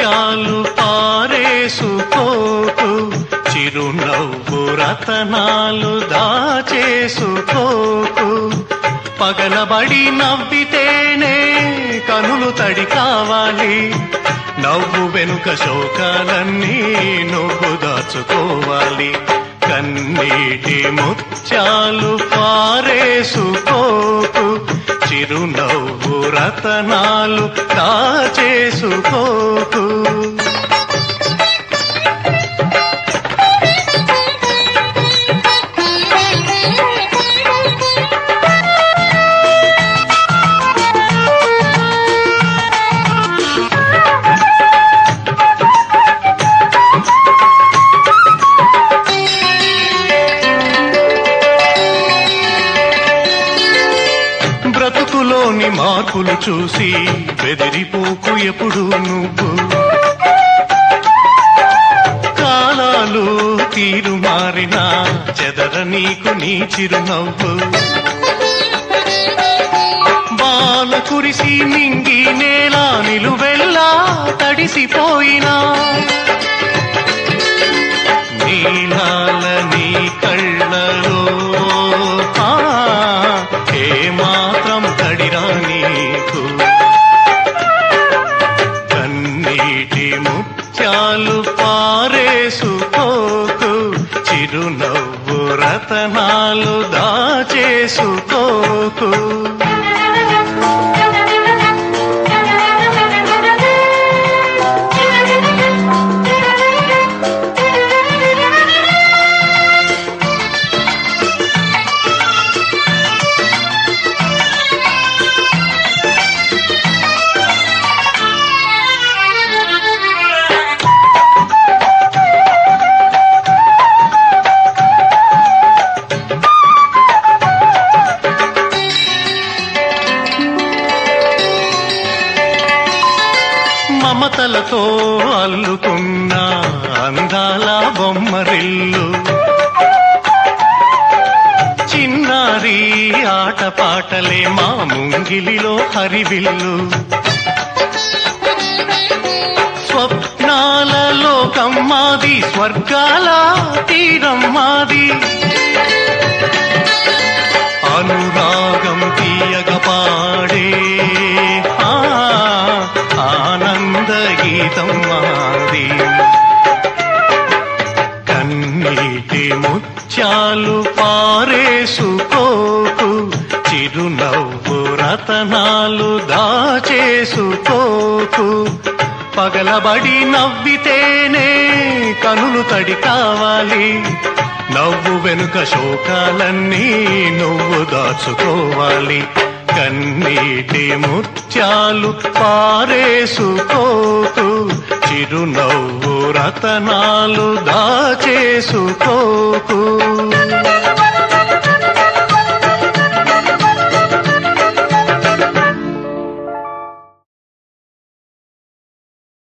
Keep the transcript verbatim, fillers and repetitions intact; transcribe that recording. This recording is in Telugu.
ముత్యాలు పారేసుకోకు, చిరునవ్వు రతనాలు దాచేసుకోకు. పగలబడి నవ్వితేనే కనులు తడి కావాలి, నవ్వు వెనుక శోకాలన్నీ నువ్వు దాచుకోవాలి. కన్నీటి ముత్యాలు పారేసుకోకు, చిరునవ్వు రతనాలు దాచేసుకోకు. బ్రతుకులోని మార్పులు చూసి బెదిరిపోకు ఎప్పుడు నువ్వు, కాలాలు తీరు మారినా చెదర నీకు నీ చిరునవ్వు. బాల కురిసి మింగి నేల నిలువెల్లా తడిసిపోయినా, నీలాల నీ కళ్ళలో ఏమాత్రం తడిరా నీకు. కన్నీటి ముత్యాలు పారేసుకోకు, చిరునవ్వు రతనాలు దాచేసుకోకు. మమతలతో అల్లుకున్న అందాల బొమ్మరిల్లు, చిన్నారి ఆటపాటలే మా ముంగిలిలో హరివిల్లు. స్వప్నాల లోకం మాది, స్వర్గాల తీరం మాది, అనురాగం తీయగ పాడే ఆనంద గీతం మాది. కన్నీటి ముత్యాలు పారేసుకోకు, చిరునవ్వు రతనాలు దాచేసుకోకు. పగలబడి నవ్వితేనే కనులు తడి కావాలి, నవ్వు వెనుక శోకాలన్నీ నువ్వు దాచుకోవాలి. కన్నీటి ముత్యాలు పారేసుకోకు, చిరునవ్వు రతనాలు దాచేసుకోకు.